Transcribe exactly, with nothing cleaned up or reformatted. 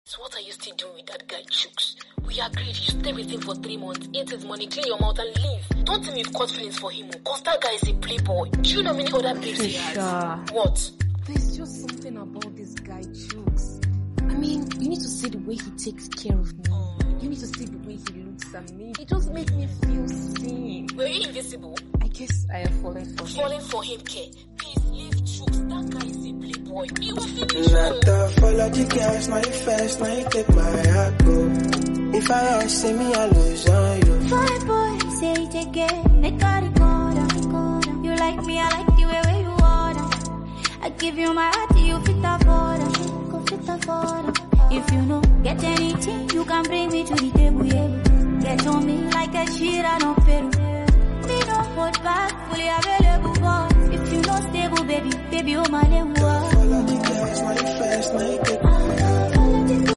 So what are you still doing with that guy, Chooks? We agreed you stay with him for three months, eat his money, clean your mouth and leave. Don't tell me you've caught feelings for him, cause that guy is a playboy. Do you know many other babes he has? What? There's just something about this guy, Chooks. I mean, you need to see the way he takes care of me. Oh. You need to see the way he looks at me. It just makes me feel seen. Were you invisible? I guess I have fallen for him. Falling for him, K. Please leave Chooks. That guy is a playboy. He will finish Not the follow the girls, my first, now you take my heart, go. If I ask, see me, I lose on you. Fine boy, say it again. They got it going. You like me, I like the way where you order. I give you my heart, you fit the border. Go fit the border. If you know, get anything, you can bring me to the table, yeah. Get on me like a cheer, I don't fail. Me no hold back, fully available, boy. If you know stable, baby, baby, oh my name, follow the girls, my first, now you take my